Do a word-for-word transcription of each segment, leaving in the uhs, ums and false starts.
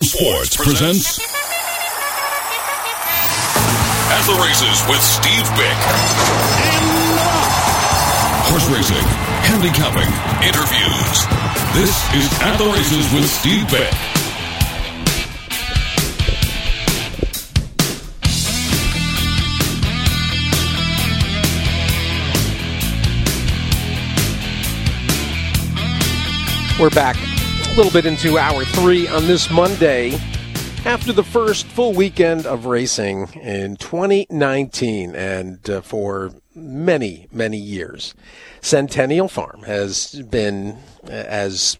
Sports presents At the Races with Steve Bick. Horse racing, handicapping, interviews. This is At the Races with Steve Bick. We're back a little bit into hour three on this Monday after the first full weekend of racing in twenty nineteen, and uh, for many, many years, Centennial Farm has been uh, as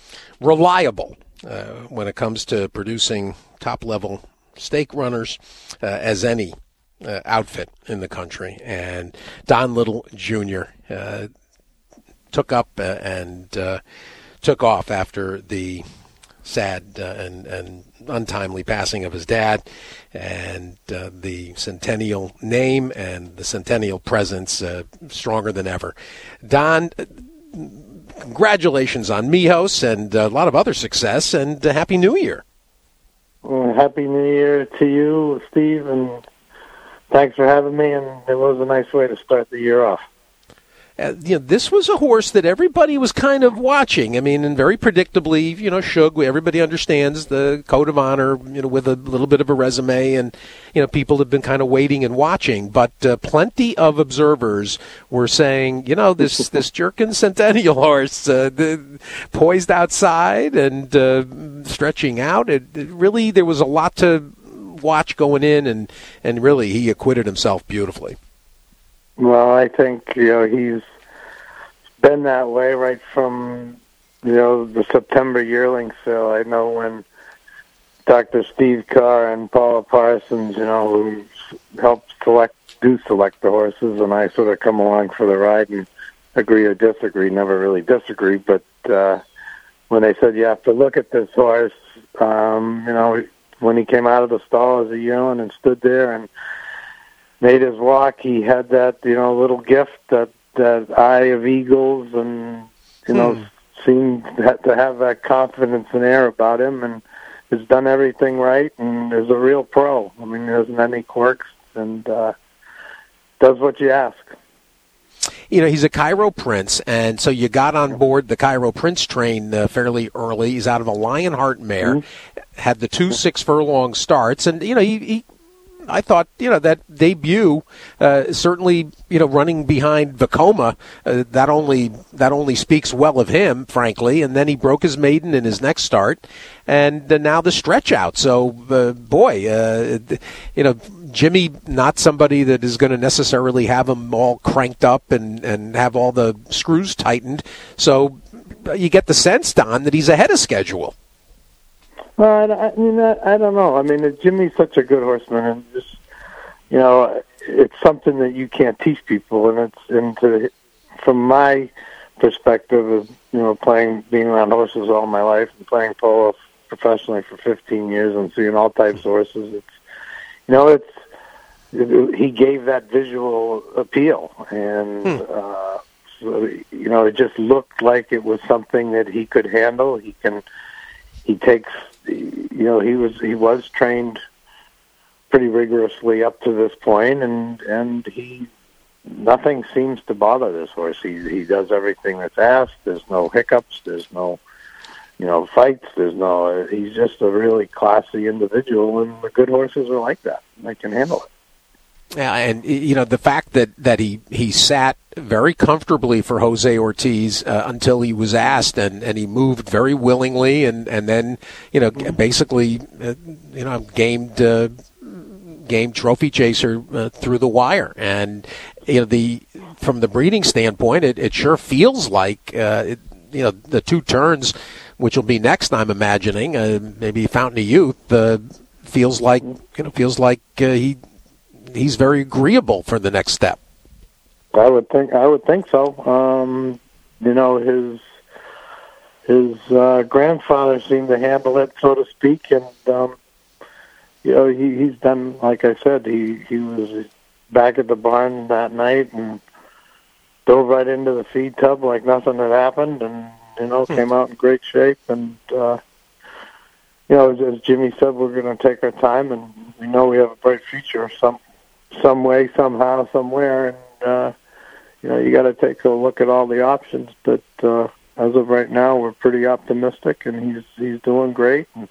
reliable uh, when it comes to producing top-level stake runners uh, as any uh, outfit in the country. And Don Little Junior uh, took up uh, and uh, took off after the sad uh, and, and untimely passing of his dad, and uh, the Centennial name and the Centennial presence uh, stronger than ever. Don, congratulations on Mijos and a lot of other success, and uh, Happy New Year. Well, Happy New Year to you, Steve, and thanks for having me, and it was a nice way to start the year off. Uh, you know, this was a horse that everybody was kind of watching. I mean, and very predictably, you know, Shug, everybody understands the code of honor, you know, with a little bit of a resume, and, you know, people have been kind of waiting and watching. But uh, plenty of observers were saying, you know, this, this Jerkin Centennial horse, uh, the, poised outside and uh, stretching out. It, it really, there was a lot to watch going in, and, and really he acquitted himself beautifully. Well, I think, you know, he's been that way right from, you know, the September yearling sale. I know when Doctor Steve Carr and Paula Parsons, you know, who helped select, do select the horses, and I sort of come along for the ride and agree or disagree, never really disagree, but uh, when they said you have to look at this horse, um, you know, when he came out of the stall as a yearling and stood there and made his walk, he had that, you know, little gift, that, that eye of eagles, and, you know, hmm. seemed to have that confidence and air about him, and has done everything right, and is a real pro. I mean, there isn't any quirks, and uh, does what you ask. You know, he's a Cairo Prince, and so you got on board the Cairo Prince train uh, fairly early. He's out of a Lionheart mare, mm-hmm. had the two six-furlong starts, and, you know, he... he I thought, you know, that debut, uh, certainly, you know, running behind Vekoma, uh, that only that only speaks well of him, frankly. And then he broke his maiden in his next start, and uh, now the stretch out. So, uh, boy, uh, you know, Jimmy, not somebody that is going to necessarily have him all cranked up and, and have all the screws tightened. So you get the sense, Don, that he's ahead of schedule. Well, I, I mean, I, I don't know. I mean, Jimmy's such a good horseman, and just, you know, it's something that you can't teach people. And it's, and to, from my perspective of, you know, playing, being around horses all my life and playing polo professionally for fifteen years and seeing all types of horses, it's, you know, it's, it, he gave that visual appeal, and hmm. uh, so, you know, it just looked like it was something that he could handle. He can, he takes. You know, he was he was trained pretty rigorously up to this point, and and he nothing seems to bother this horse. He he does everything that's asked. There's no hiccups. There's no, you know, fights. There's no. He's just a really classy individual, and the good horses are like that. They can handle it. Yeah, and you know the fact that, that he, he sat very comfortably for Jose Ortiz uh, until he was asked, and, and he moved very willingly, and, and then you know basically uh, you know gamed uh, gamed Trophy Chaser uh, through the wire, and you know the from the breeding standpoint, it, it sure feels like uh, it, you know the two turns, which will be next. I'm imagining uh, maybe Fountain of Youth uh, feels like you know feels like uh, he. He's very agreeable for the next step. I would think. I would think so. Um, you know, his his uh, grandfather seemed to handle it, so to speak, and um, you know, he, he's done. Like I said, he he was back at the barn that night and dove right into the feed tub like nothing had happened, and you know, hmm. came out in great shape. And uh, you know, as, as Jimmy said, we're going to take our time, and we know we have a bright future some some way, somehow, somewhere. And, uh, you know, you got to take a look at all the options. But uh, as of right now, we're pretty optimistic, and he's he's doing great. And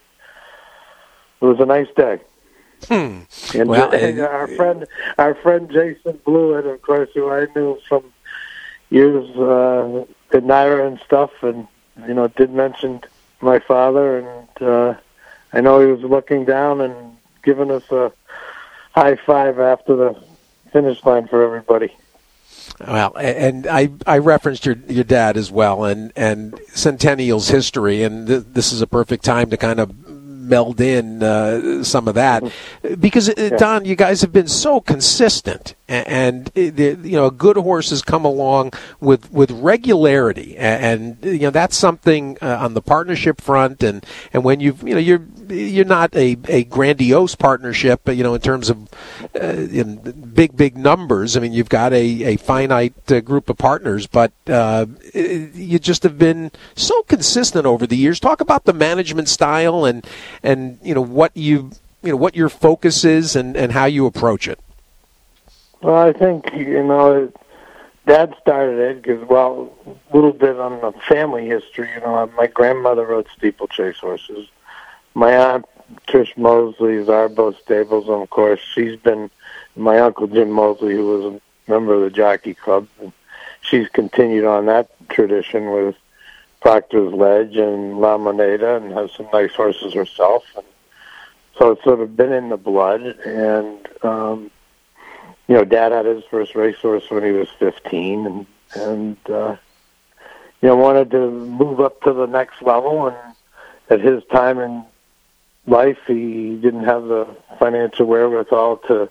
it was a nice day. Hmm. And, well, and our friend, our friend Jason Blewett, of course, who I knew from years uh, at Naira and stuff, and you know, did mention my father, and uh, I know he was looking down and giving us a high five after the finish line for everybody. Well, and I, I referenced your your dad as well, and, and Centennial's history, and th- this is a perfect time to kind of meld in uh, some of that, because uh, Don, you guys have been so consistent, and, and uh, you know, good horses come along with with regularity, and, and you know that's something uh, on the partnership front, and, and when you've you know you're you're not a, a grandiose partnership, you know, in terms of uh, in big big numbers. I mean, you've got a a finite uh, group of partners, but uh, you just have been so consistent over the years. Talk about the management style and. And you know what you you know what your focus is and, and how you approach it. Well, I think you know, Dad started it because well, a little bit on the family history. You know, my grandmother rode steeplechase horses. My aunt Trish Mosley is Arbo Stables, and of course, she's been my uncle Jim Mosley, who was a member of the Jockey Club. And she's continued on that tradition with Proctor's Ledge and La Moneda, and has some nice horses herself. And so it's sort of been in the blood. And, um, you know, Dad had his first racehorse when he was fifteen, and, and uh, you know, wanted to move up to the next level. And at his time in life, he didn't have the financial wherewithal to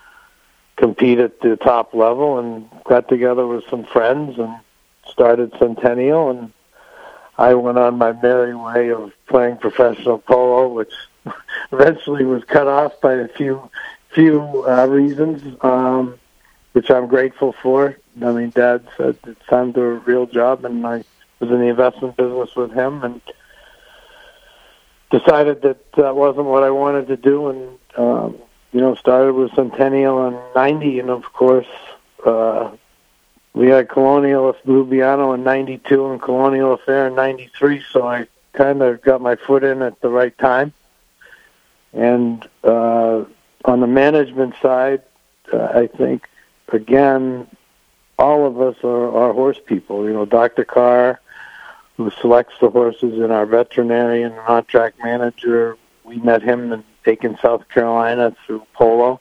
compete at the top level, and got together with some friends and started Centennial. And I went on my merry way of playing professional polo, which eventually was cut off by a few few uh, reasons, um, which I'm grateful for. I mean, Dad said it's time to do a real job, and I was in the investment business with him, and decided that that wasn't what I wanted to do, and um, you know, started with Centennial in ninety, and of course. Uh, We had Colonial Lubiano in ninety-two and Colonial Affair in ninety-three, so I kind of got my foot in at the right time. And uh, on the management side, uh, I think, again, all of us are, are horse people. You know, Doctor Carr, who selects the horses, and our veterinarian and on-track manager, we met him in Aiken, South Carolina through polo.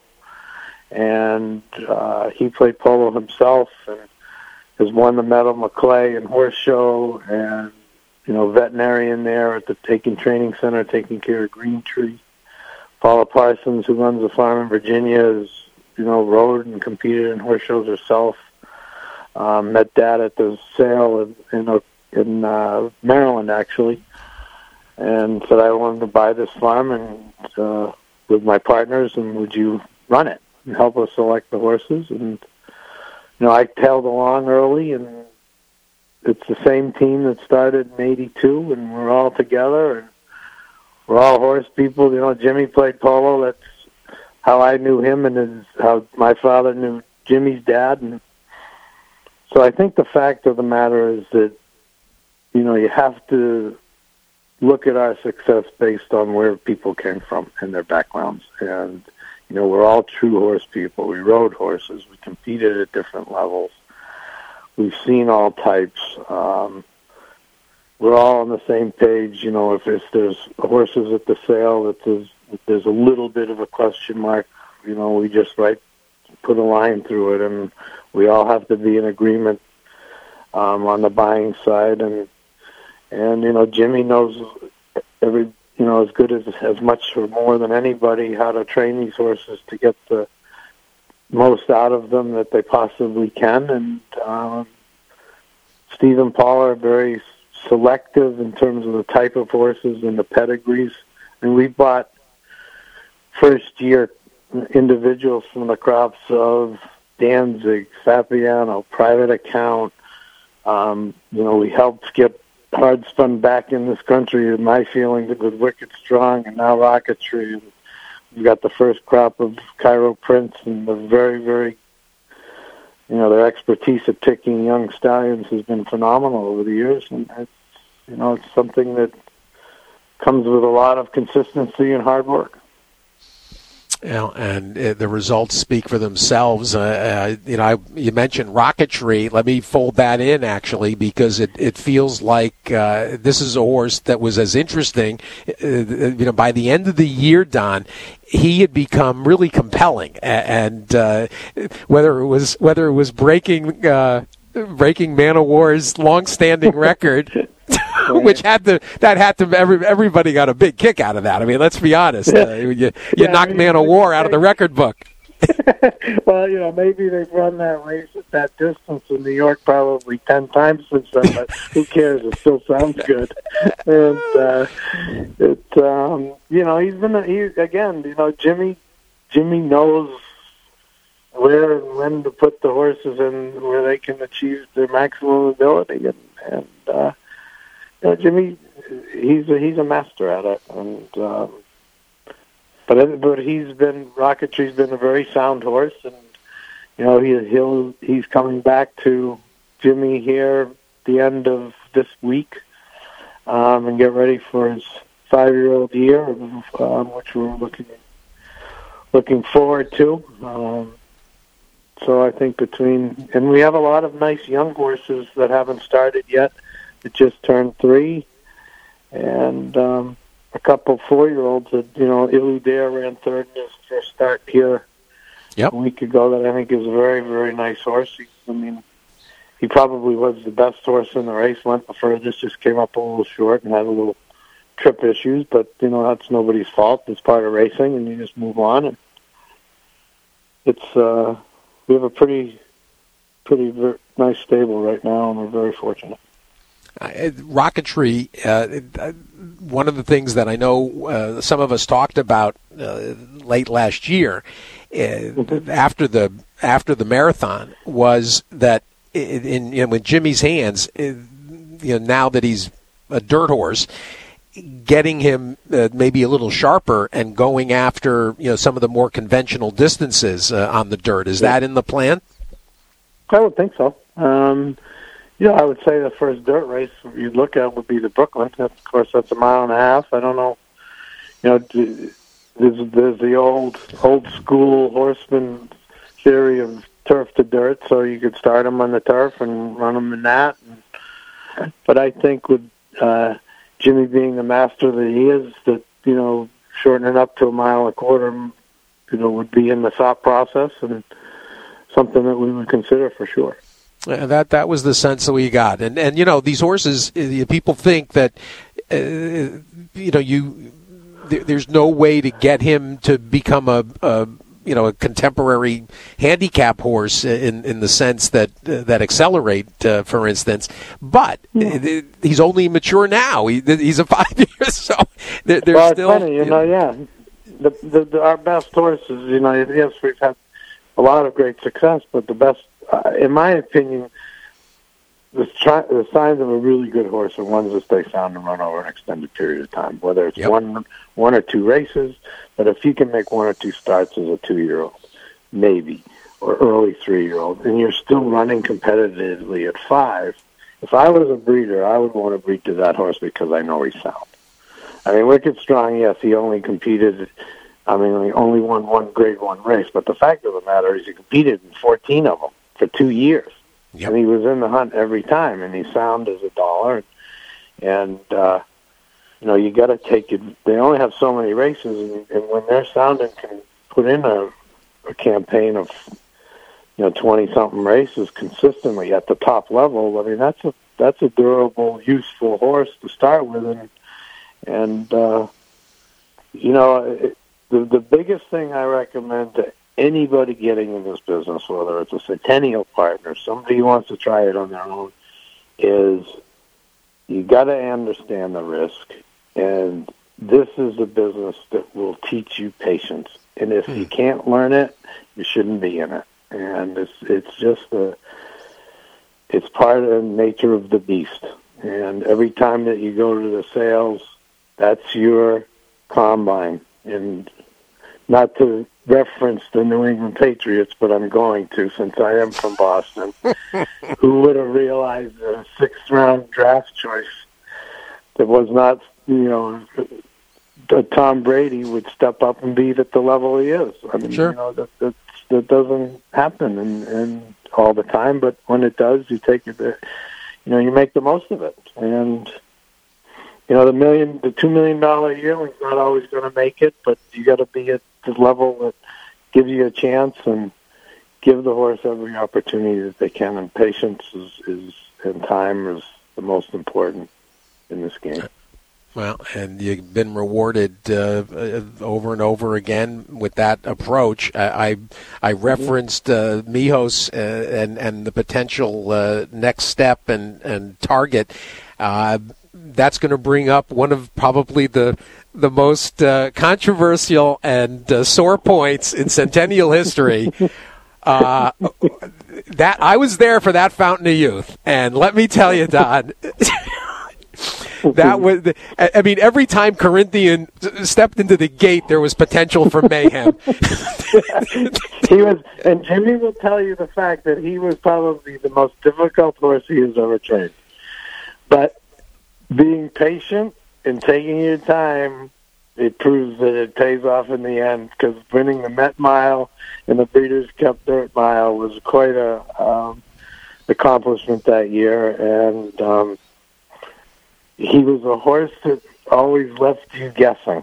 And uh, he played polo himself, and has won the Medal McClay and Horse Show, and, you know, veterinarian there at the Aiken Training Center taking care of Green Tree. Paula Parsons, who runs a farm in Virginia, is, you know, rode and competed in horse shows herself. Um, met Dad at the sale in, in, in uh, Maryland, actually, and said I wanted to buy this farm and uh, with my partners, and would you run it and help us select the horses? And you know, I tailed along early, and it's the same team that started in eighty-two, and we're all together, and we're all horse people. You know, Jimmy played polo. That's how I knew him, and his, how my father knew Jimmy's dad. And so I think the fact of the matter is that, you know, you have to look at our success based on where people came from and their backgrounds. And you know, we're all true horse people. We rode horses. We competed at different levels. We've seen all types. Um, we're all on the same page. You know, if, if there's horses at the sale, that there's, if there's a little bit of a question mark, you know, we just write, put a line through it, and we all have to be in agreement um, on the buying side. And, and you know, Jimmy knows every... you know, as good as as much or more than anybody, how to train these horses to get the most out of them that they possibly can. And um, Steve and Paul are very selective in terms of the type of horses and the pedigrees. And we bought first-year individuals from the crops of Danzig, Fabiano, Private Account. Um, you know, we helped Skip hard spun back in this country, in my feeling, with Wicked Strong and now Rocketry. And we've got the first crop of Cairo Prince, and the very, very, you know, their expertise at picking young stallions has been phenomenal over the years. And it's, you know, it's something that comes with a lot of consistency and hard work. You know, and uh, the results speak for themselves. Uh, uh, you know, I, you mentioned Rocketry. Let me fold that in, actually, because it, it feels like uh, this is a horse that was as interesting. Uh, you know, by the end of the year, Don, he had become really compelling, and uh, whether it was whether it was breaking uh, breaking Man O' War's long-standing record. Which had to that had to every, everybody got a big kick out of that. I mean, let's be honest. Uh, you you yeah, knocked I mean, Man O' War out of the record book. Well, you know, maybe they've run that race at that distance in New York probably ten times since then, but who cares? It still sounds good. And uh, it, um, you know, he's been he again. You know, Jimmy, Jimmy knows where and when to put the horses in where they can achieve their maximum ability, and and. Uh, You know, Jimmy, he's a, he's a master at it, and um, but but he's been Rocketry's been a very sound horse, and you know he he'll he's coming back to Jimmy here at the end of this week, um, and get ready for his five-year-old year, um, which we're looking looking forward to. Um, so I think between and we have a lot of nice young horses that haven't started yet. It just turned three, and um, a couple four-year-olds that, you know, Illy Dare ran third in his first start here yep. a week ago that I think is a very, very nice horse. He, I mean, he probably was the best horse in the race, went the furthest, just came up a little short and had a little trip issues, but, you know, that's nobody's fault. It's part of racing, and you just move on. And it's, uh, we have a pretty, pretty ver- nice stable right now, and we're very fortunate. Uh, Rocketry, uh, one of the things that I know uh, some of us talked about uh, late last year uh, mm-hmm. after the after the marathon was that in, in you know, with Jimmy's hands, you know, now that he's a dirt horse, getting him uh, maybe a little sharper and going after you know some of the more conventional distances uh, on the dirt. Is yeah. that in the plan? I would think so. Um, Yeah, I would say the first dirt race you'd look at would be the Brooklyn. Of course, that's a mile and a half. I don't know. You know, there's, there's the old old school horseman theory of turf to dirt, so you could start them on the turf and run them in that. And, but I think with uh, Jimmy being the master that he is, that, you know, shortening up to a mile and a quarter, you know, would be in the thought process and something that we would consider for sure. Uh, that that was the sense that we got, and and you know these horses. Uh, people think that uh, you know you there, there's no way to get him to become a, a you know a contemporary handicap horse in in the sense that uh, that Accelerate, uh, for instance. But yeah. he's only mature now. He, he's a five years, so there, there's well, still. Funny, you know, yeah. The, the, the our best horses, you know, yes, we've had a lot of great success, but the best. Uh, in my opinion, the, tri- the signs of a really good horse are ones that stay sound and run over an extended period of time, whether it's yep. one one or two races. But if you can make one or two starts as a two-year-old, maybe, or early three-year-old, and you're still running competitively at five, if I was a breeder, I would want to breed to that horse because I know he's sound. I mean, Wicked Strong, yes, he only competed... I mean, he only won one grade one race, but the fact of the matter is he competed in fourteen of them for two years. Yep. And he was in the hunt every time, and he's sound as a dollar. And, uh, you know, you got to take it. They only have so many races, and, and when they're sound and can put in a, a campaign of, you know, twenty-something races consistently at the top level, I mean, that's a that's a durable, useful horse to start with. And, and uh, you know, it, The, the biggest thing I recommend to anybody getting in this business, whether it's a centennial partner, somebody who wants to try it on their own, is you got to understand the risk. And this is a business that will teach you patience. And if hmm. you can't learn it, you shouldn't be in it. And it's it's just a, it's part of the nature of the beast. And every time that you go to the sales, that's your combine. And not to reference the New England Patriots, but I'm going to since I am from Boston. Who would have realized a sixth-round draft choice that was not, you know, Tom Brady would step up and be at the level he is. I mean, sure. you know, that, that, that doesn't happen and, and all the time, but when it does, you take it, you know, you make the most of it. And, you know, the million, the two million dollar yearling's not always going to make it, but you got to be at the level that gives you a chance and give the horse every opportunity that they can. And patience is, is and time is the most important in this game. Well, and you've been rewarded uh, over and over again with that approach. I I, I referenced uh, Mijos uh, and and the potential uh, next step and and target. Uh, that's going to bring up one of probably the the most uh, controversial and uh, sore points in Centennial history. Uh, that I was there for that Fountain of Youth, and let me tell you, Don. That was, I mean, every time Corinthian stepped into the gate, there was potential for mayhem. He was, and Jimmy will tell you the fact that he was probably the most difficult horse he has ever trained. But being patient and taking your time, it proves that it pays off in the end. Because winning the Met Mile and the Breeders' Cup Dirt Mile was quite a um, accomplishment that year, and. Um, He was a horse that always left you guessing.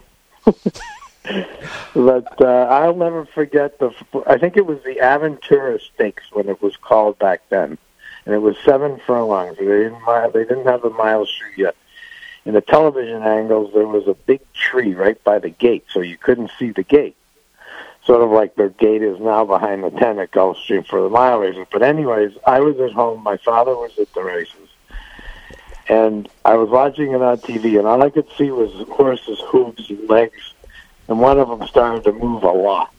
But uh, I'll never forget the. I think it was the Aventura Stakes when it was called back then, and it was seven furlongs. They didn't. They didn't have the mile shoe yet. In the television angles, there was a big tree right by the gate, so you couldn't see the gate. Sort of like the gate is now behind the ten at Gulfstream for the mile races. But anyways, I was at home. My father was at the races. And I was watching it on T V, and all I could see was horses' hooves and legs, and one of them started to move a lot.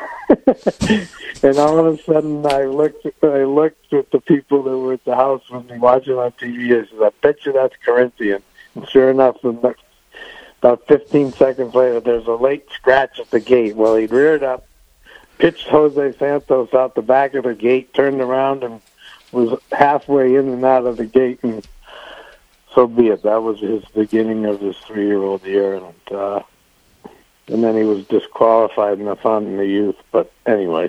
And all of a sudden, I looked, I looked at the people that were at the house with me watching on T V. I said, "I bet you that's Corinthian." And sure enough, about fifteen seconds later, there's a late scratch at the gate. Well, he reared up, pitched Jose Santos out the back of the gate, turned around, and was halfway in and out of the gate, and so be it. That was his beginning of his three-year-old year, and uh, and then he was disqualified in the Fountain of Youth. But anyways,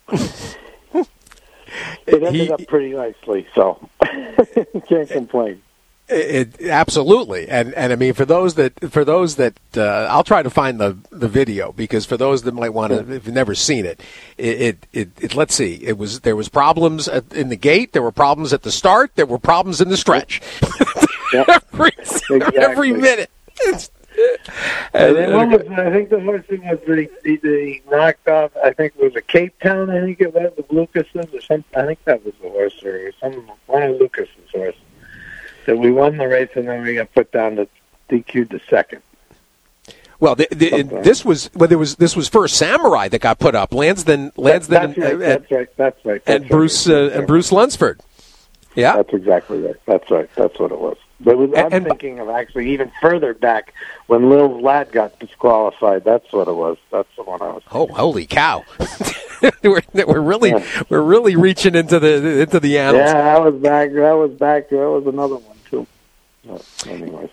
it ended he, up pretty nicely, so can't complain. It, it, absolutely, and and I mean for those that for those that uh, I'll try to find the, the video because for those that might want to, if you've never seen it, it, it, it, it let's see, it was there was problems at, in the gate, there were problems at the start, there were problems in the stretch. Yep. every, exactly. every minute. and, and what was, I think the horse that was the, the, the knocked off, I think it was a Cape Town, I think it was, the Lucas's or something. I think that was the horse, or some, one of Lucas's horses. That we won the race and then we got put down to D Q'd to second. Well, the, the, this was well, there was this was First Samurai that got put up. Lansden, Lansden, that's, right, and, that's right. That's right. That's and right. Bruce uh, and Bruce Lunsford. Yeah, that's exactly right. That's right. That's what it was. But was, I'm and, thinking of actually even further back when Lil Vlad got disqualified. That's what it was. That's the one I was. Oh, holy cow! we're, we're really yeah. we're really reaching into the into the annals. Yeah, that was back. That was back. That was another one too. But anyways.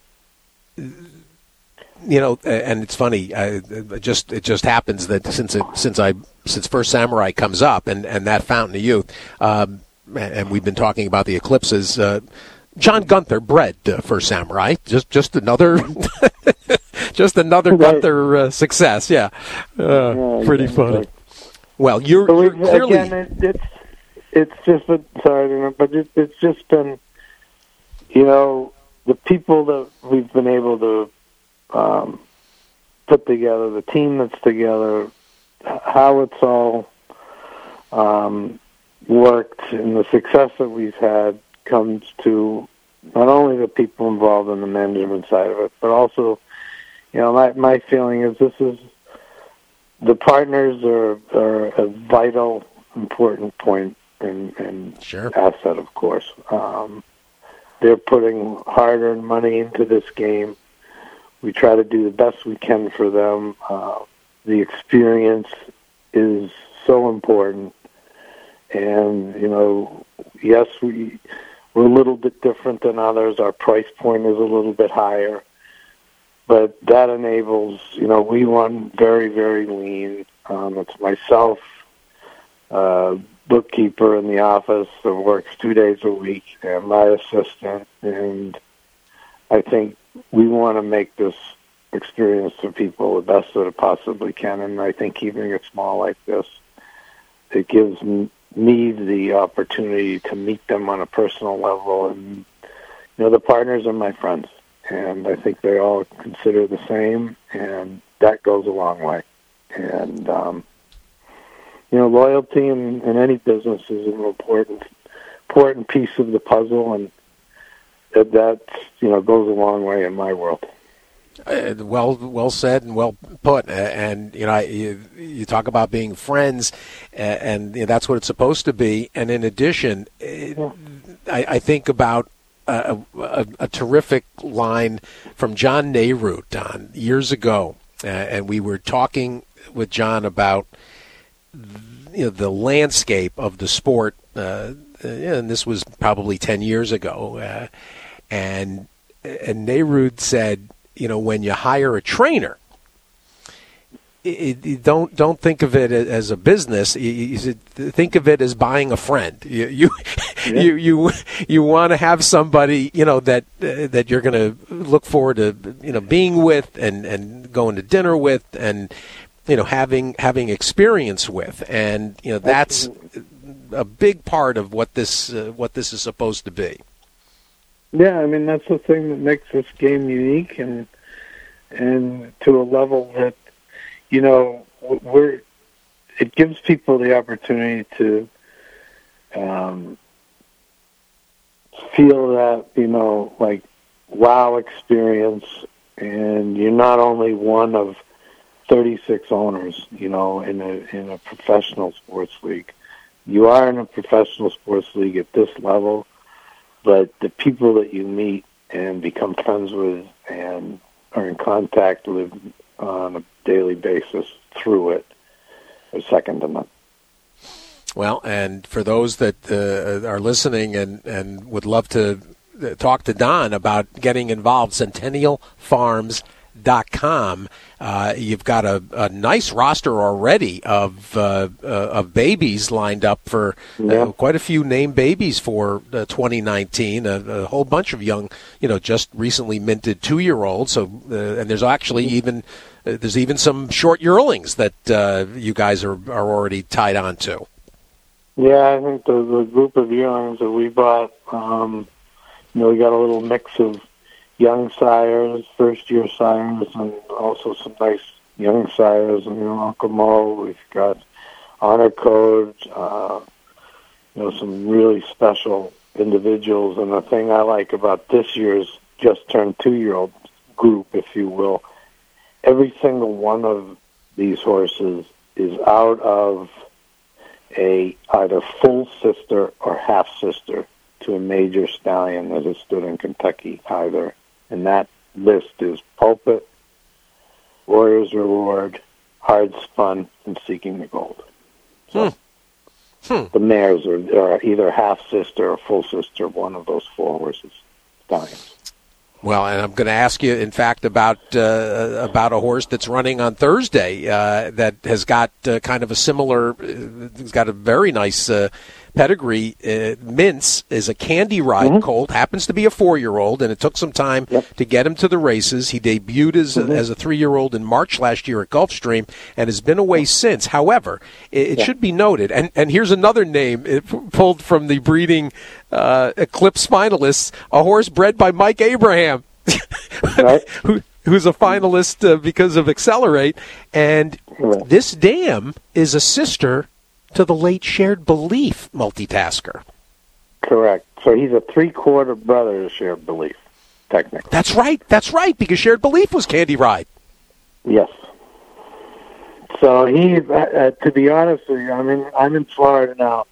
You know, and it's funny. Uh, it just it just happens that since it, since I since First Samurai comes up and, and that Fountain of Youth, um, and we've been talking about the eclipses. Uh, John Gunther bred uh, First Samurai. Just just another just another right. Gunther uh, success. Yeah, uh, yeah pretty funny. Right. Well, you're, so you're clearly again. It, it's it's just a, sorry, but it, it's just been, you know, the people that we've been able to. Um, put together, the team that's together, how it's all um, worked, and the success that we've had comes to not only the people involved in the management side of it, but also, you know, my, my feeling is this is, the partners are, are a vital, important point and, and sure. asset, of course. Um, they're putting hard-earned money into this game. We try to do the best we can for them. Uh, the experience is so important. And, you know, yes, we, we're a little bit different than others. Our price point is a little bit higher. But that enables, you know, we run very, very lean. Um, it's myself, uh, bookkeeper in the office that works two days a week, and my assistant. And I think we want to make this experience for people the best that it possibly can. And I think keeping it small like this, it gives me the opportunity to meet them on a personal level. And, you know, the partners are my friends, and I think they all consider the same, and that goes a long way. And, um, you know, loyalty in, in any business is an important, important piece of the puzzle, and that, that you know, goes a long way in my world. Uh, well, well said and well put. Uh, and you know, I, you, you talk about being friends, uh, and you know, that's what it's supposed to be. And in addition, uh, I, I think about a, a, a terrific line from John Nehru, Don, years ago, uh, and we were talking with John about you know the landscape of the sport, uh, and this was probably ten years ago, uh, and and Nehru said, you know, when you hire a trainer, it, it, don't don't think of it as a business. You, you think of it as buying a friend. You you yeah. you, you you want to have somebody, you know, that uh, that you're going to look forward to, you know, being with and, and going to dinner with, and you know, having having experience with, and you know, that's a big part of what this uh, what this is supposed to be. Yeah, I mean, that's the thing that makes this game unique, and and to a level that, you know, we're it gives people the opportunity to um, feel that, you know, like, wow experience, and you're not only one of thirty-six owners, you know, in a in a professional sports league. You are in a professional sports league at this level, but the people that you meet and become friends with and are in contact with on a daily basis through it are second to none. Well, and for those that uh, are listening and, and would love to talk to Don about getting involved, Centennial Farms dot com. Uh, you've got a, a nice roster already of uh, uh, of babies lined up for uh, yeah. quite a few named babies for uh, twenty nineteen. A, a whole bunch of young, you know, just recently minted two-year-olds. So, uh, and there's actually even uh, there's even some short yearlings that uh, you guys are are already tied on to. Yeah, I think the, the group of yearlings that we bought, um, you know, we got a little mix of young sires, first-year sires, and also some nice young sires. And, you know, Uncle Mo, we've got Honor Code, uh, you know, some really special individuals. And the thing I like about this year's just-turned two-year-old group, if you will, every single one of these horses is out of a either full sister or half-sister to a major stallion that has stood in Kentucky either. And that list is Pulpit, Warrior's Reward, Hard Spun, and Seeking the Gold. So hmm. Hmm. the mares are, are either half-sister or full-sister, one of those four horses, stallions. Well, and I'm going to ask you, in fact, about uh, about a horse that's running on Thursday uh, that has got uh, kind of a similar, uh, it's got a very nice uh, pedigree. Uh, Mince is a Candy Ride mm-hmm. colt, happens to be a four-year-old, and it took some time yep. to get him to the races. He debuted as, mm-hmm. as a three-year-old in March last year at Gulfstream and has been away since. However, it, it yeah. should be noted, and, and here's another name it pulled from the breeding uh, Eclipse finalists, a horse bred by Mike Abraham. Right. Who, who's a finalist uh, because of Accelerate. And right. this dam is a sister to the late Shared Belief multitasker. Correct. So he's a three-quarter brother to Shared Belief, technically. That's right. That's right, because Shared Belief was Candy Ride. Yes. So he, uh, to be honest with you, I mean, I'm in Florida now.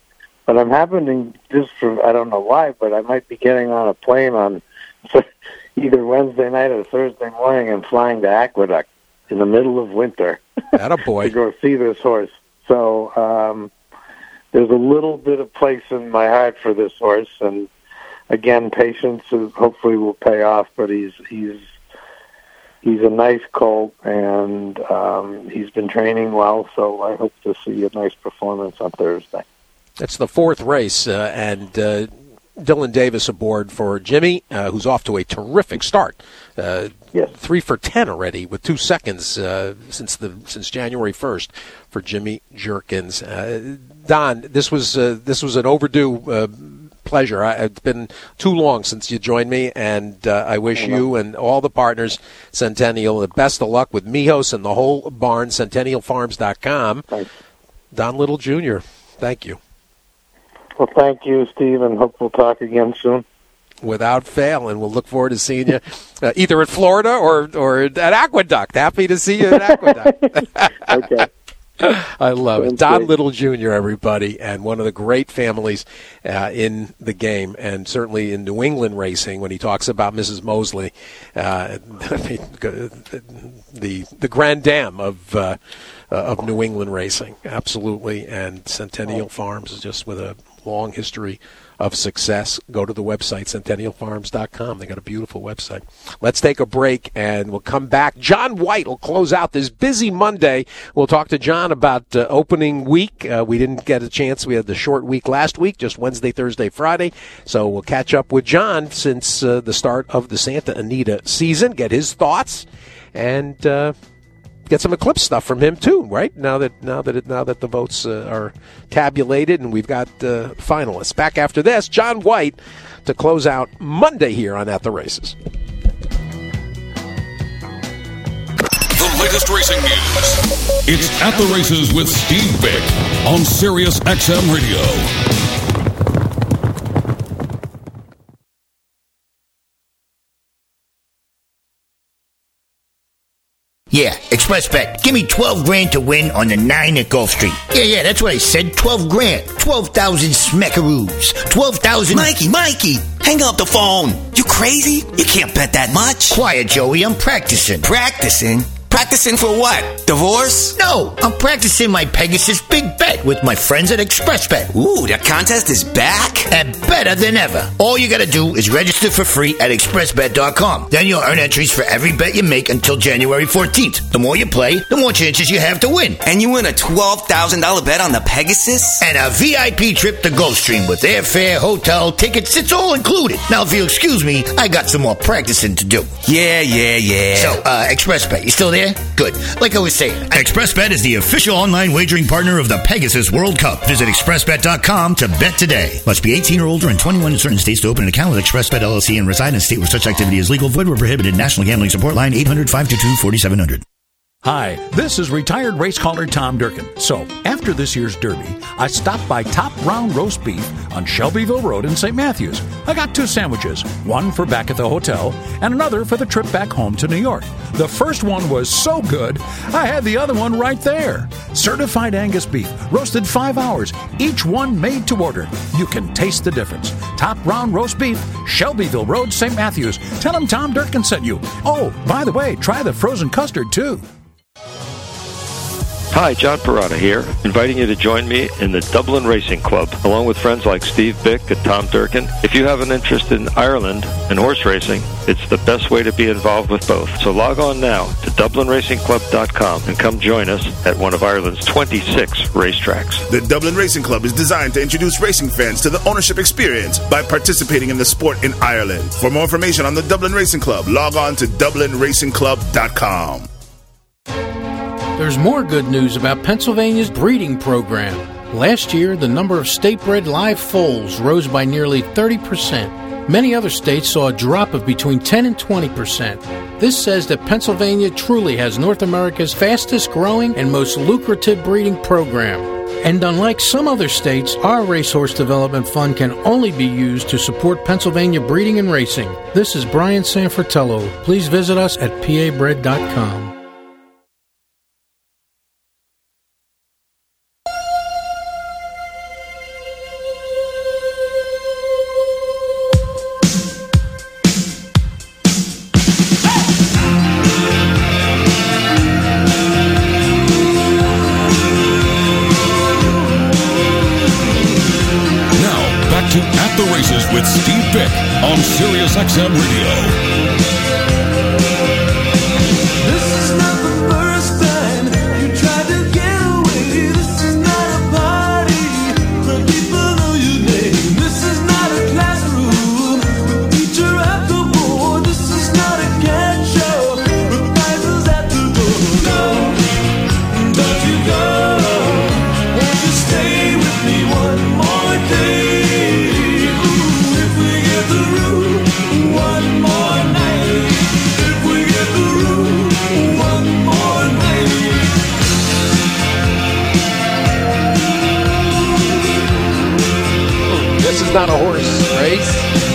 but I'm happening just for, I don't know why, but I might be getting on a plane on either Wednesday night or Thursday morning and flying to Aqueduct in the middle of winter. Attaboy. To go see this horse. So um, there's a little bit of place in my heart for this horse, and again, patience is, hopefully will pay off. But he's he's he's a nice colt, and um, he's been training well. So I hope to see a nice performance on Thursday. That's the fourth race, uh, and uh, Dylan Davis aboard for Jimmy, uh, who's off to a terrific start. Uh, yes. Three for ten already with two seconds uh, since the since January first for Jimmy Jerkins. Uh, Don, this was uh, this was an overdue uh, pleasure. I, it's been too long since you joined me, and uh, I wish you and all the partners, Centennial, the best of luck with Mijos and the whole barn, centennial farms dot com. Thanks. Don Little Junior, thank you. Well, thank you, Steve, and hope we'll talk again soon. Without fail, and we'll look forward to seeing you uh, either at Florida or, or at Aqueduct. Happy to see you at Aqueduct. Okay. I love Sounds it. Don great. Little Junior, everybody, and one of the great families uh, in the game, and certainly in New England racing. When he talks about Missus Mosley, uh, the the grand dame of uh, uh, of New England racing, absolutely. And Centennial Farms is just with a long history of success. Go to the website, centennial farms dot com. They got a beautiful website. Let's take a break, and we'll come back. John White will close out this busy Monday. We'll talk to John about uh, opening week. Uh, we didn't get a chance. We had the short week last week, just Wednesday, Thursday, Friday. So we'll catch up with John since uh, the start of the Santa Anita season, get his thoughts, and uh, get some Eclipse stuff from him too, right? Now that now that it, now that the votes uh, are tabulated and we've got uh, finalists. Back after this, John White to close out Monday here on At the Races. The latest racing news. It's At the Races with Steve Bick on Sirius X M Radio. Yeah, ExpressBet. Give me twelve grand to win on the nine at Gulf Street. Yeah, yeah, that's what I said. twelve grand. twelve thousand smeckaroos. twelve thousand... Mikey, Mikey, hang up the phone. You crazy? You can't bet that much. Quiet, Joey. I'm practicing. Practicing? Practicing for what? Divorce? No, I'm practicing my Pegasus Big Bet with my friends at ExpressBet. Ooh, the contest is back? And better than ever. All you gotta do is register for free at express bet dot com. Then you'll earn entries for every bet you make until January fourteenth. The more you play, the more chances you have to win. And you win a twelve thousand dollars bet on the Pegasus? And a V I P trip to Gulfstream with airfare, hotel, tickets, it's all included. Now, if you'll excuse me, I got some more practicing to do. Yeah, yeah, yeah. So, uh, ExpressBet, you still there? Good. Like I was saying, ExpressBet is the official online wagering partner of the Pegasus World Cup. Visit express bet dot com to bet today. Must be eighteen or older and twenty-one in certain states to open an account with ExpressBet L L C and reside in a state where such activity is legal, void, or prohibited. National Gambling Support Line eight hundred, five two two, four seven zero zero. Hi, this is retired race caller Tom Durkin. So, after this year's Derby, I stopped by Top Round Roast Beef on Shelbyville Road in Saint Matthews. I got two sandwiches, one for back at the hotel and another for the trip back home to New York. The first one was so good, I had the other one right there. Certified Angus beef, roasted five hours, each one made to order. You can taste the difference. Top Round Roast Beef, Shelbyville Road, Saint Matthews. Tell them Tom Durkin sent you. Oh, by the way, try the frozen custard too. Hi, John Parada here, inviting you to join me in the Dublin Racing Club, along with friends like Steve Bick and Tom Durkin. If you have an interest in Ireland and horse racing, it's the best way to be involved with both. So log on now to dublin racing club dot com and come join us at one of Ireland's twenty-six racetracks. The Dublin Racing Club is designed to introduce racing fans to the ownership experience by participating in the sport in Ireland. For more information on the Dublin Racing Club, log on to dublin racing club dot com. There's more good news about Pennsylvania's breeding program. Last year, the number of state-bred live foals rose by nearly thirty percent. Many other states saw a drop of between ten and twenty percent. This says that Pennsylvania truly has North America's fastest-growing and most lucrative breeding program. And unlike some other states, our Racehorse Development Fund can only be used to support Pennsylvania breeding and racing. This is Brian Sanfratello. Please visit us at p a bred dot com. with Steve Bick on Sirius X M Radio. Not a horse race.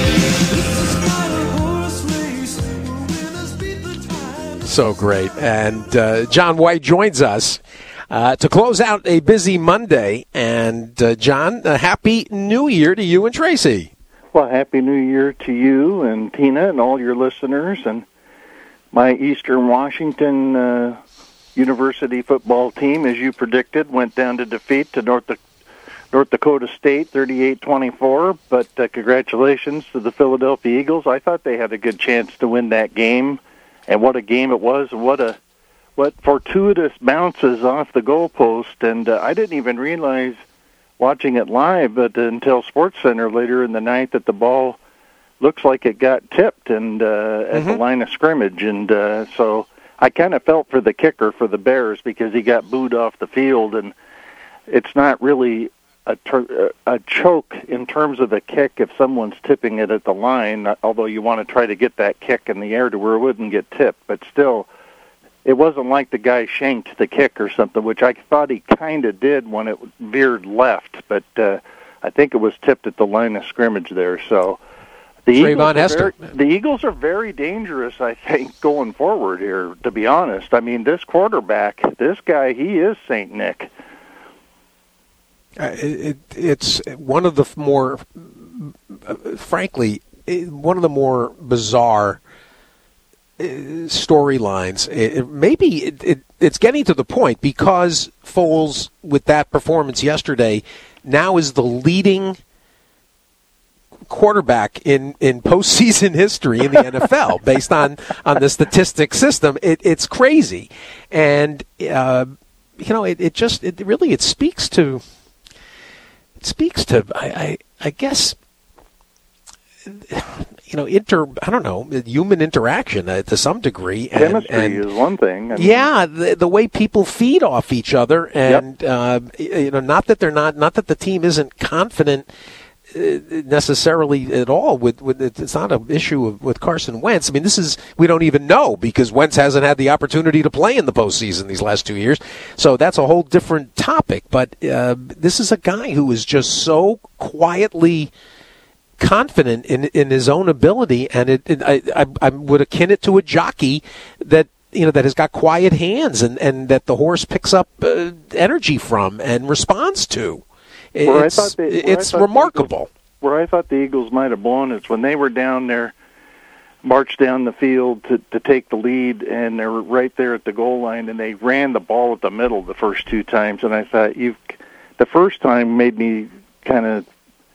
So great. And uh, John White joins us uh, to close out a busy Monday. And uh, John, a happy New Year to you and Tracy. Well, happy New Year to you and Tina and all your listeners. And my Eastern Washington uh, University football team, as you predicted, went down to defeat to North Dakota. North Dakota State, thirty-eight twenty-four, but uh, congratulations to the Philadelphia Eagles. I thought they had a good chance to win that game, and what a game it was, and what a what fortuitous bounces off the goalpost, and uh, I didn't even realize watching it live, but until SportsCenter later in the night, that the ball looks like it got tipped and uh, mm-hmm. at the line of scrimmage, and uh, so I kind of felt for the kicker for the Bears because he got booed off the field, and it's not really A, ter- a choke in terms of a kick if someone's tipping it at the line, although you want to try to get that kick in the air to where it wouldn't get tipped. But still, it wasn't like the guy shanked the kick or something, which I thought he kind of did when it veered left. But uh, I think it was tipped at the line of scrimmage there. So the Eagles, are very, the Eagles are very dangerous, I think, going forward here, to be honest. I mean, this quarterback, this guy, he is Saint Nick. Uh, it, it's one of the more, uh, frankly, one of the more bizarre uh, storylines. It, maybe it, it, it's getting to the point because Foles, with that performance yesterday, now is the leading quarterback in, in postseason history in the N F L based on, on the statistic system. It, it's crazy. And, uh, you know, it, it just, it really, it speaks to... speaks to, I, I, I guess, you know, inter, I don't know, human interaction uh, to some degree. And, Chemistry and, is one thing. I mean, yeah, the, the way people feed off each other, and yep. uh, you know, not that they're not, not that the team isn't confident uh, necessarily at all. With, with it's not an issue of, with Carson Wentz. I mean, this is we don't even know because Wentz hasn't had the opportunity to play in the postseason these last two years. So that's a whole different topic. But uh, this is a guy who is just so quietly confident in in his own ability, and it, it, I, I I would akin it to a jockey that you know that has got quiet hands and, and that the horse picks up uh, energy from and responds to. Where It's I thought they, it's I thought remarkable. Eagles, where I thought the Eagles might have blown is when they were down there, marched down the field to to take the lead, and they were right there at the goal line, and they ran the ball at the middle the first two times, and I thought you, the first time made me kind of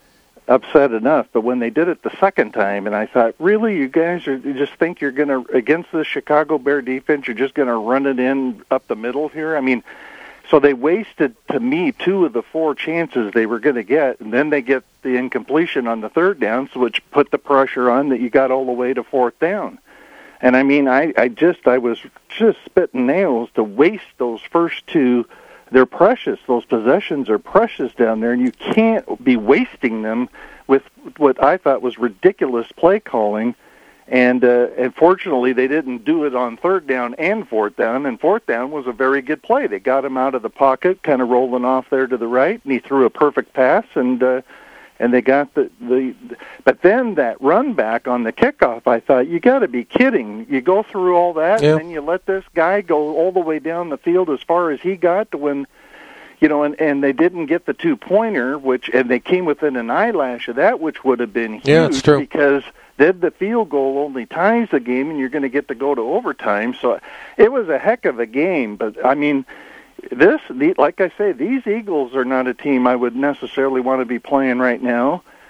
upset enough, but when they did it the second time, and I thought, really, you guys are you just think you're going to against the Chicago Bear defense, you're just going to run it in up the middle here? I mean. So they wasted, to me, two of the four chances they were going to get, and then they get the incompletion on the third down, so which put the pressure on that you got all the way to fourth down. And, I mean, I, I just I was just spitting nails to waste those first two. They're precious. Those possessions are precious down there, and you can't be wasting them with what I thought was ridiculous play calling. And uh, unfortunately, they didn't do it on third down and fourth down, and fourth down was a very good play. They got him out of the pocket, kind of rolling off there to the right, and he threw a perfect pass, and uh, and they got the, the – but then that run back on the kickoff, I thought, you got to be kidding. You go through all that, yeah. and then you let this guy go all the way down the field as far as he got to when – You know, and, and they didn't get the two-pointer, which and they came within an eyelash of that, which would have been huge yeah, it's true. because then the field goal only ties the game, and you're going to get to go to overtime. So it was a heck of a game. But, I mean, this, the, like I say, these Eagles are not a team I would necessarily want to be playing right now.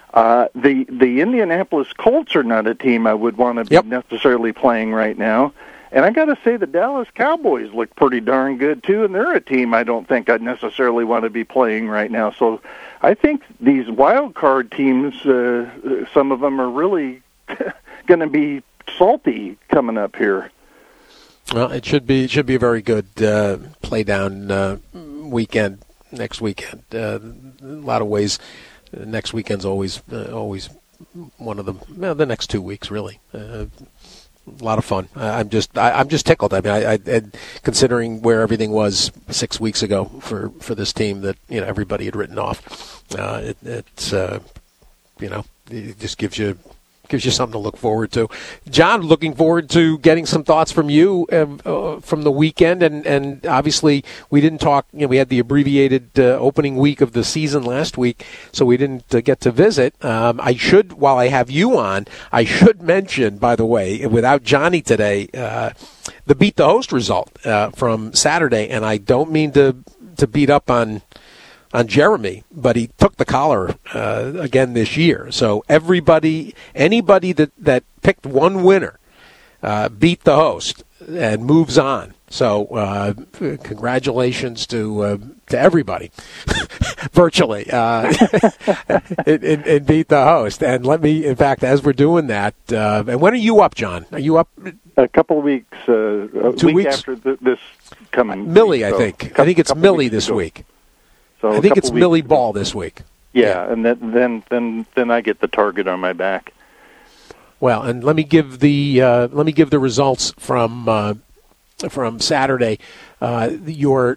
Uh, the the Indianapolis Colts are not a team I would want to be yep. necessarily playing right now. And I got to say, the Dallas Cowboys look pretty darn good, too, and they're a team I don't think I'd necessarily want to be playing right now. So I think these wild card teams, uh, some of them are really going to be salty coming up here. Well, it should be it should be a very good uh, play down uh, weekend next weekend. Uh, a lot of ways, uh, next weekend's always uh, always one of the well, the next two weeks really. Uh, A lot of fun. I'm just, I, I'm just tickled. I mean, I, I, considering where everything was six weeks ago for, for this team that you know everybody had written off. Uh, it, it's, uh, you know, it just gives you gives you something to look forward to. John, looking forward to getting some thoughts from you uh, uh, from the weekend, and, and obviously we didn't talk. You know, we had the abbreviated uh, opening week of the season last week, so we didn't uh, get to visit. Um, I should, while I have you on, I should mention, by the way, without Johnny today, uh, the Beat the Host result uh, from Saturday, and I don't mean to to beat up on. on Jeremy, but he took the collar uh, again this year. So everybody, anybody that, that picked one winner uh, beat the host and moves on. So uh, congratulations to uh, to everybody, virtually, uh, and, and, and beat the host. And let me, in fact, as we're doing that, uh, and when are you up, John? Are you up? A couple of weeks. Uh, a Two week weeks after the, this coming. Millie, week, I so think. couple, I think it's Millie this ago. week. So I think it's Millie Ball this week. Yeah, yeah. and then, then then then I get the target on my back. Well, and let me give the uh, let me give the results from uh, from Saturday. Uh, your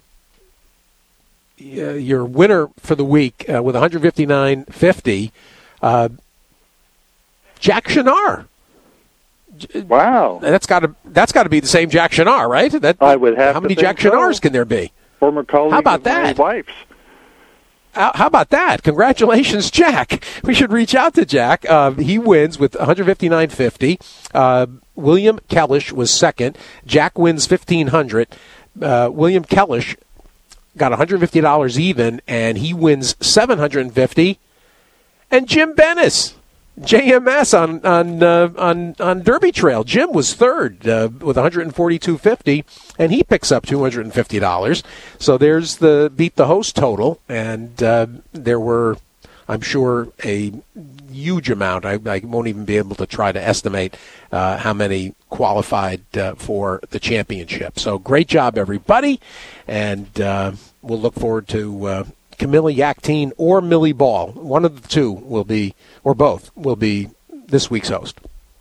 uh, your winner for the week uh, with one fifty-nine fifty, uh, Jack Shinar. Wow, that's got to that's got to be the same Jack Shinar, right? That I would have. How to many think Jack Shinars so. can there be? Former colleague. How about of my that? Wife's. How about that? Congratulations, Jack. We should reach out to Jack. Uh, he wins with one fifty-nine fifty. Uh, William Kellish was second. Jack wins fifteen hundred. Uh, William Kellish got one hundred fifty dollars even, and he wins seven hundred fifty. And Jim Bennis, J M S on on uh, on on Derby Trail. Jim was third uh, with one forty-two fifty, and he picks up two hundred fifty dollars. So there's the Beat the Host total, and uh, there were, I'm sure, a huge amount. I, I won't even be able to try to estimate uh, how many qualified uh, for the championship. So great job, everybody, and uh, we'll look forward to uh, Camilla Yaktine or Millie Ball. One of the two will be, or both, will be this week's host.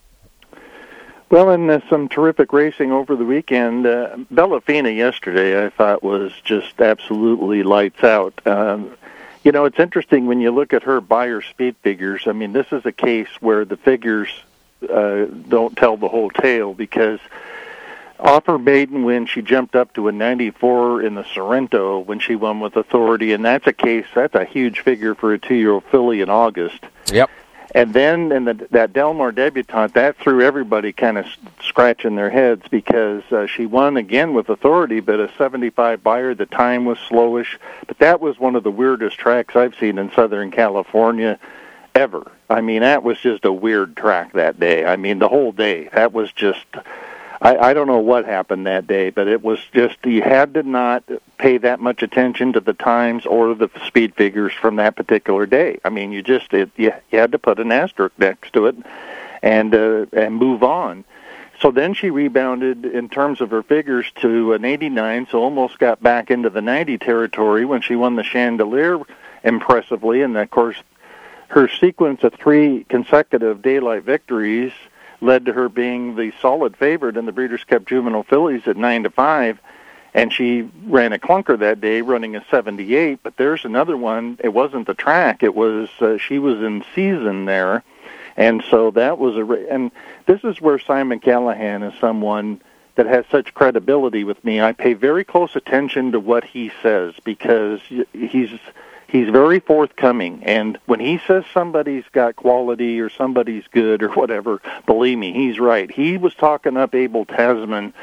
Well, and uh, some terrific racing over the weekend. Uh, Bella Fina yesterday, I thought, was just absolutely lights out. Um, you know, it's interesting when you look at her Beyer speed figures. I mean, this is a case where the figures uh, don't tell the whole tale, because off her maiden win, she jumped up to a ninety-four in the Sorrento when she won with Authority, and that's a case, that's a huge figure for a two-year-old filly in August. Yep. And then in the, that Delmar debutante, that threw everybody kind of scratching their heads, because uh, she won again with Authority, but a seventy-five Beyer. The time was slowish. But that was one of the weirdest tracks I've seen in Southern California ever. I mean, that was just a weird track that day. I mean, the whole day. That was just... I, I don't know what happened that day, but it was just, you had to not pay that much attention to the times or the speed figures from that particular day. I mean, you just, it, you, you had to put an asterisk next to it and uh, and move on. So then she rebounded in terms of her figures to an eighty-nine, so almost got back into the ninety territory when she won the Chandelier impressively. And, of course, her sequence of three consecutive daylight victories led to her being the solid favorite in the Breeders' Cup Juvenile Fillies at nine to five, and she ran a clunker that day, running a seventy-eight. But there's another one. It wasn't the track. It was uh, she was in season there, and so that was a. And this is where Simon Callahan is someone that has such credibility with me. I pay very close attention to what he says, because he's. He's very forthcoming, and when he says somebody's got quality or somebody's good or whatever, believe me, he's right. He was talking up Abel Tasman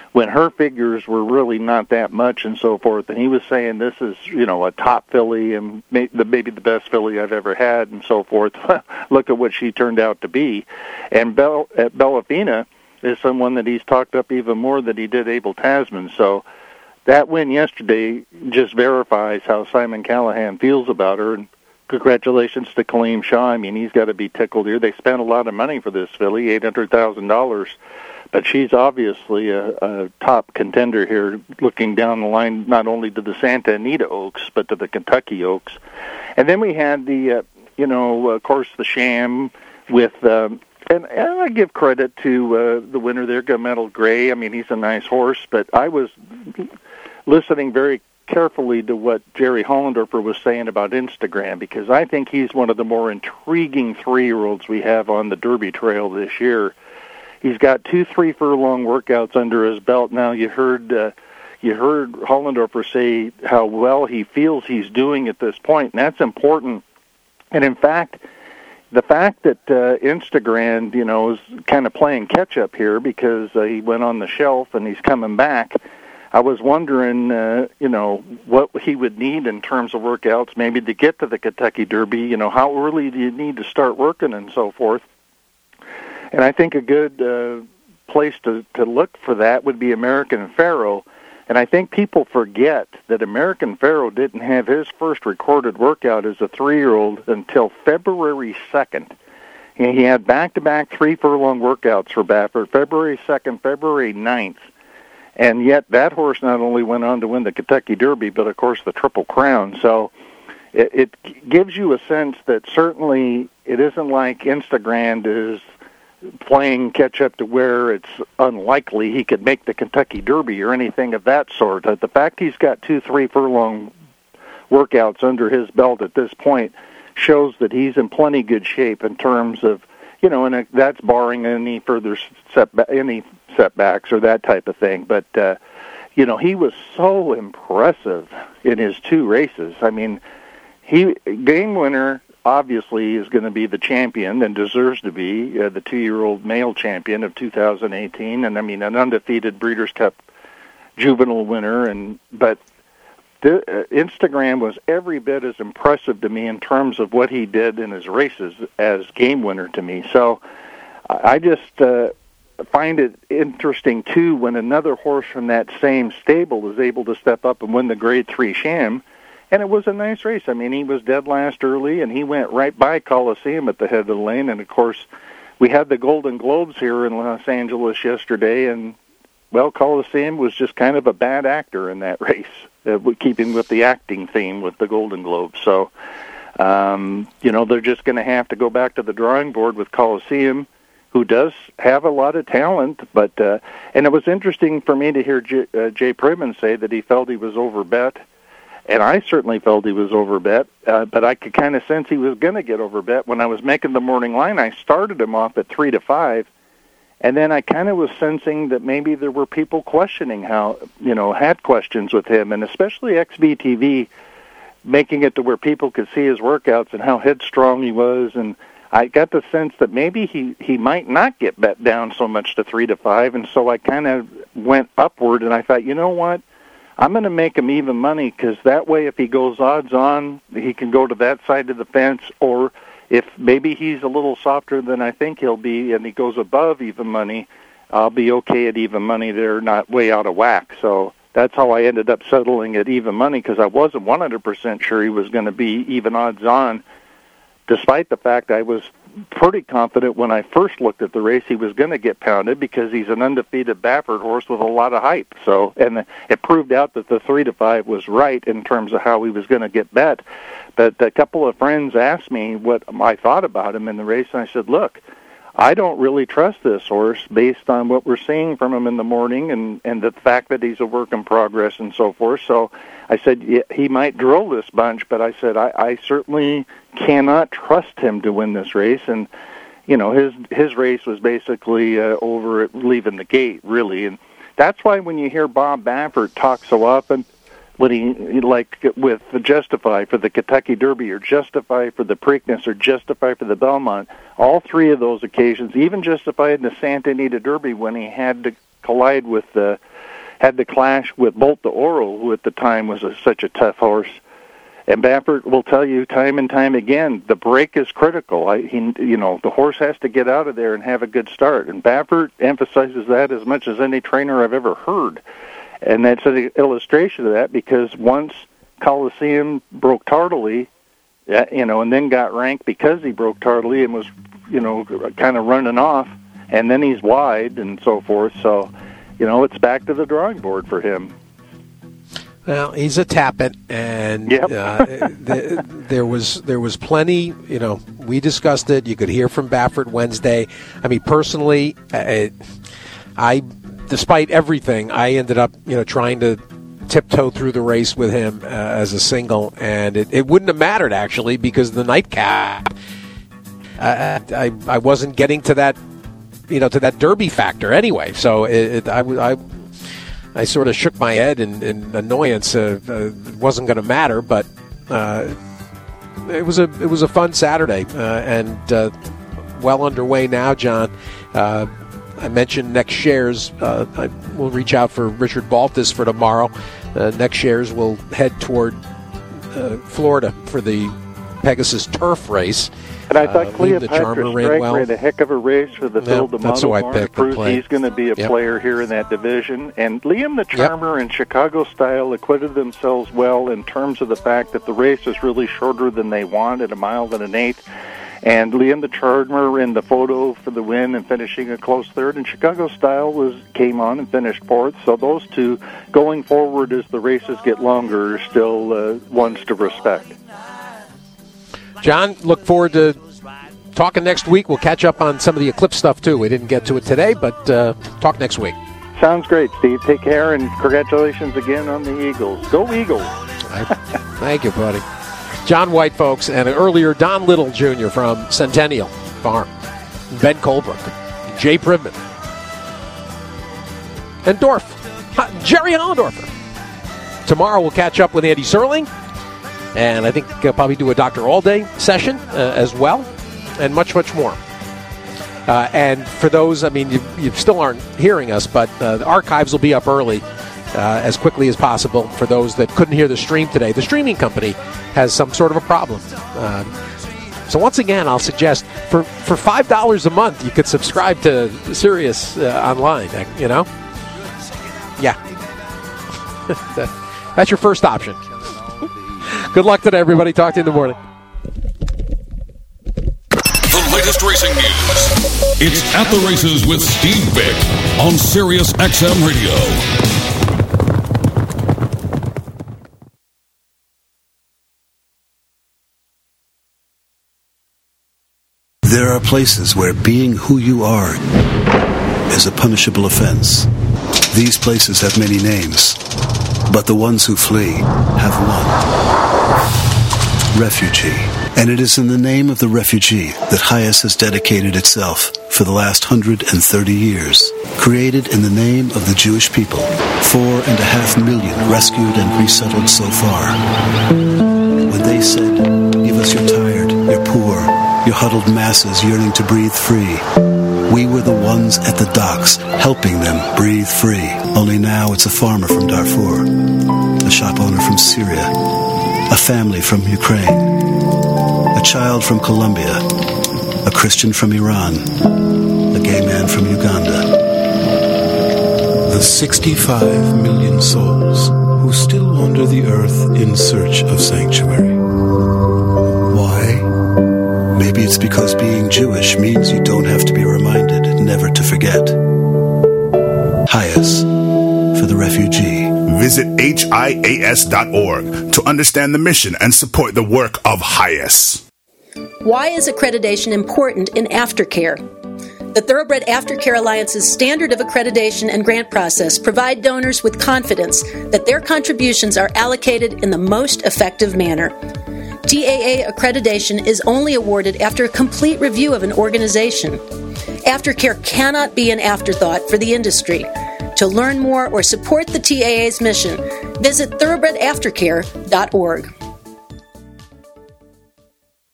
when her figures were really not that much and so forth. And he was saying this is, you know, a top filly and may, the, maybe the best filly I've ever had and so forth. Look at what she turned out to be. And Bell, at Bellafina is someone that he's talked up even more than he did Abel Tasman. So that win yesterday just verifies how Simon Callahan feels about her. And congratulations to Kaleem Shaw. I mean, he's got to be tickled here. They spent a lot of money for this filly, eight hundred thousand dollars. But she's obviously a, a top contender here, looking down the line not only to the Santa Anita Oaks, but to the Kentucky Oaks. And then we had the, uh, you know, of course, the Sham with, um, and, and I give credit to uh, the winner there, Gamettle Gray. I mean, he's a nice horse, but I was listening very carefully to what Jerry Hollendorfer was saying about Instagram, because I think he's one of the more intriguing three-year-olds we have on the Derby Trail this year. He's got two three furlong workouts under his belt now. You heard uh, you heard Hollendorfer say how well he feels he's doing at this point, and that's important. And in fact, the fact that uh, Instagram, you know, is kind of playing catch up here because uh, he went on the shelf and he's coming back. I was wondering, uh, you know, what he would need in terms of workouts, maybe to get to the Kentucky Derby. You know, how early do you need to start working and so forth. And I think a good uh, place to, to look for that would be American Pharoah. And I think people forget that American Pharoah didn't have his first recorded workout as a three-year-old until February second. And he had back-to-back three-furlong workouts for Baffert, February second, February ninth. And yet that horse not only went on to win the Kentucky Derby, but, of course, the Triple Crown. So it, it gives you a sense that certainly it isn't like Instagram is playing catch-up to where it's unlikely he could make the Kentucky Derby or anything of that sort. Uh, the fact he's got two three-furlong workouts under his belt at this point shows that he's in plenty good shape in terms of, you know, and that's barring any further setback, any setbacks or that type of thing. But, uh, you know, he was so impressive in his two races. I mean, he game winner obviously is going to be the champion and deserves to be uh, the two-year-old male champion of two thousand eighteen, and I mean an undefeated Breeders' Cup juvenile winner. And but the, uh, Instagram was every bit as impressive to me in terms of what he did in his races as game winner to me. So I just uh, find it interesting too when another horse from that same stable is able to step up and win the Grade Three Sham. And it was a nice race. I mean, he was dead last early, and he went right by Coliseum at the head of the lane. And, of course, we had the Golden Globes here in Los Angeles yesterday, and, well, Coliseum was just kind of a bad actor in that race, uh, keeping with the acting theme with the Golden Globes. So, um, you know, they're just going to have to go back to the drawing board with Coliseum, who does have a lot of talent. But uh, and it was interesting for me to hear J- uh, Jay Priman say that he felt he was overbet. And I certainly felt he was overbet, uh, but I could kind of sense he was going to get overbet. When I was making the morning line, I started him off at three to five, and then I kind of was sensing that maybe there were people questioning how, you know, had questions with him, and especially X B T V, making it to where people could see his workouts and how headstrong he was. And I got the sense that maybe he, he might not get bet down so much to three to five, and so I kind of went upward, and I thought, you know what? I'm going to make him even money because that way if he goes odds on, he can go to that side of the fence, or if maybe he's a little softer than I think he'll be and he goes above even money, I'll be okay at even money there, not way out of whack. So that's how I ended up settling at even money because I wasn't one hundred percent sure he was going to be even odds on, despite the fact I was pretty confident when I first looked at the race he was going to get pounded because he's an undefeated Baffert horse with a lot of hype. So, and it proved out that the three to five was right in terms of how he was going to get bet. But a couple of friends asked me what I thought about him in the race, and I said, look, I don't really trust this horse based on what we're seeing from him in the morning and, and the fact that he's a work in progress and so forth. So I said, yeah, he might drill this bunch, but I said, I, I certainly cannot trust him to win this race. And, you know, his his race was basically uh, over at leaving the gate, really. And that's why when you hear Bob Baffert talk so often, when he, like with the Justify for the Kentucky Derby or Justify for the Preakness or Justify for the Belmont, all three of those occasions, even Justify in the Santa Anita Derby when he had to collide with the had the clash with Bolt d'Oro, who at the time was a, such a tough horse. And Baffert will tell you time and time again, the break is critical. I, he, you know, the horse has to get out of there and have a good start. And Baffert emphasizes that as much as any trainer I've ever heard. And that's an illustration of that, because once Coliseum broke tardily, you know, and then got ranked because he broke tardily and was, you know, kind of running off, and then he's wide and so forth. So, you know, it's back to the drawing board for him. Well, he's a Tapit, and yep. uh, the, there was there was plenty. You know, we discussed it. You could hear from Baffert Wednesday. I mean, personally, I, I, despite everything, I ended up, you know, trying to tiptoe through the race with him uh, as a single, and it, it wouldn't have mattered actually, because the nightcap, uh, I I wasn't getting to that, you know, to that Derby factor anyway. So it, it, I I. I sort of shook my head in, in annoyance. Uh, uh, it wasn't going to matter, but uh, it was a it was a fun Saturday, uh, and uh, well underway now, John. Uh, I mentioned Next Shares. Uh, I will reach out for Richard Baltus for tomorrow. Uh, Next Shares will head toward uh, Florida for the Pegasus Turf race. And I thought uh, Cleopatra Strike well. ran a heck of a race for the yep, Phil DeMoto. It proves he's going to be a yep. player here in that division. And Liam the Charmer yep. and Chicago Style acquitted themselves well in terms of the fact that the race is really shorter than they want at a mile and an eighth. And Liam the Charmer in the photo for the win and finishing a close third. And Chicago Style was came on and finished fourth. So those two, going forward as the races get longer, are still uh, ones to respect. John, look forward to talking next week. We'll catch up on some of the Eclipse stuff, too. We didn't get to it today, but uh, talk next week. Sounds great, Steve. Take care, and congratulations again on the Eagles. Go Eagles! Thank you, buddy. John White, folks, and earlier Don Little Junior from Centennial Farm, Ben Colebrook, Jay Privman, and Dorf, Jerry Hollendorfer. Tomorrow we'll catch up with Andy Serling, and I think uh, probably do a Doctor All-Day session uh, as well, and much, much more. Uh, and for those, I mean, you, you still aren't hearing us, but uh, the archives will be up early uh, as quickly as possible for those that couldn't hear the stream today. The streaming company has some sort of a problem. Uh, so once again, I'll suggest for, for five dollars a month, you could subscribe to Sirius uh, online, you know? Yeah. That's your first option. Good luck today, everybody. Talk to you in the morning. The latest racing news. It's At the Races with Steve Vick on Sirius X M Radio. There are places where being who you are is a punishable offense. These places have many names, but the ones who flee have one. Refugee. And it is in the name of the refugee that Hias has dedicated itself for the last one hundred thirty years. Created in the name of the Jewish people, four and a half million rescued and resettled so far. When they said, "Give us your tired, your poor, your huddled masses yearning to breathe free," we were the ones at the docks helping them breathe free. Only now it's a farmer from Darfur, a shop owner from Syria, a family from Ukraine, a child from Colombia, a Christian from Iran, a gay man from Uganda. The sixty-five million souls who still wander the earth in search of sanctuary. Why? Maybe it's because being Jewish means you don't have to be reminded never to forget. Hias, for the refugee. Visit H I A S dot org to understand the mission and support the work of Hias. Why is accreditation important in aftercare? The Thoroughbred Aftercare Alliance's standard of accreditation and grant process provide donors with confidence that their contributions are allocated in the most effective manner. T A A accreditation is only awarded after a complete review of an organization. Aftercare cannot be an afterthought for the industry. To learn more or support the T A A's mission, visit thoroughbred aftercare dot org.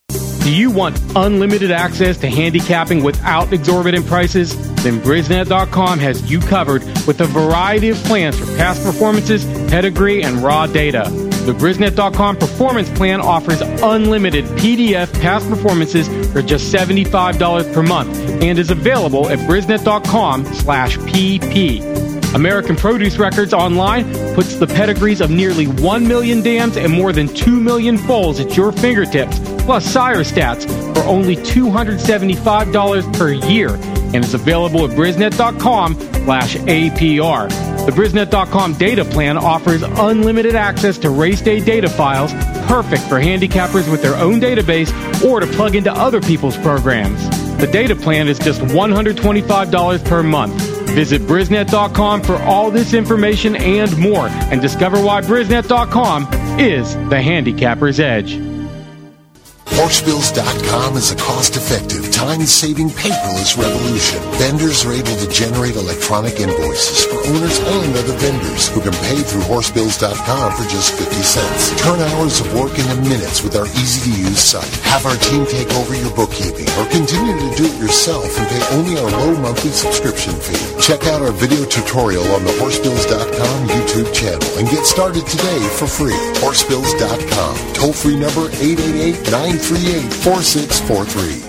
Do you want unlimited access to handicapping without exorbitant prices? Then Brisnet dot com has you covered with a variety of plans for past performances, pedigree, and raw data. The Brisnet dot com Performance Plan offers unlimited P D F past performances for just seventy-five dollars per month and is available at Brisnet dot com slash P P. American Produce Records Online puts the pedigrees of nearly one million dams and more than two million foals at your fingertips, plus sire stats for only two hundred seventy-five dollars per year, and is available at Brisnet dot com slash A P R. The Brisnet dot com data plan offers unlimited access to race day data files, perfect for handicappers with their own database or to plug into other people's programs. The data plan is just one hundred twenty-five dollars per month. Visit Brisnet dot com for all this information and more, and discover why Brisnet dot com is the handicapper's edge. Horse Bills dot com is a cost-effective, time-saving paperless revolution. Vendors are able to generate electronic invoices for owners and other vendors who can pay through Horse Bills dot com for just fifty cents. Turn hours of work into minutes with our easy-to-use site. Have our team take over your bookkeeping or continue to do it yourself and pay only our low monthly subscription fee. Check out our video tutorial on the Horse Bills dot com YouTube channel and get started today for free. Horse Bills dot com. Toll-free number eight eight eight, nine three eight, four six four three.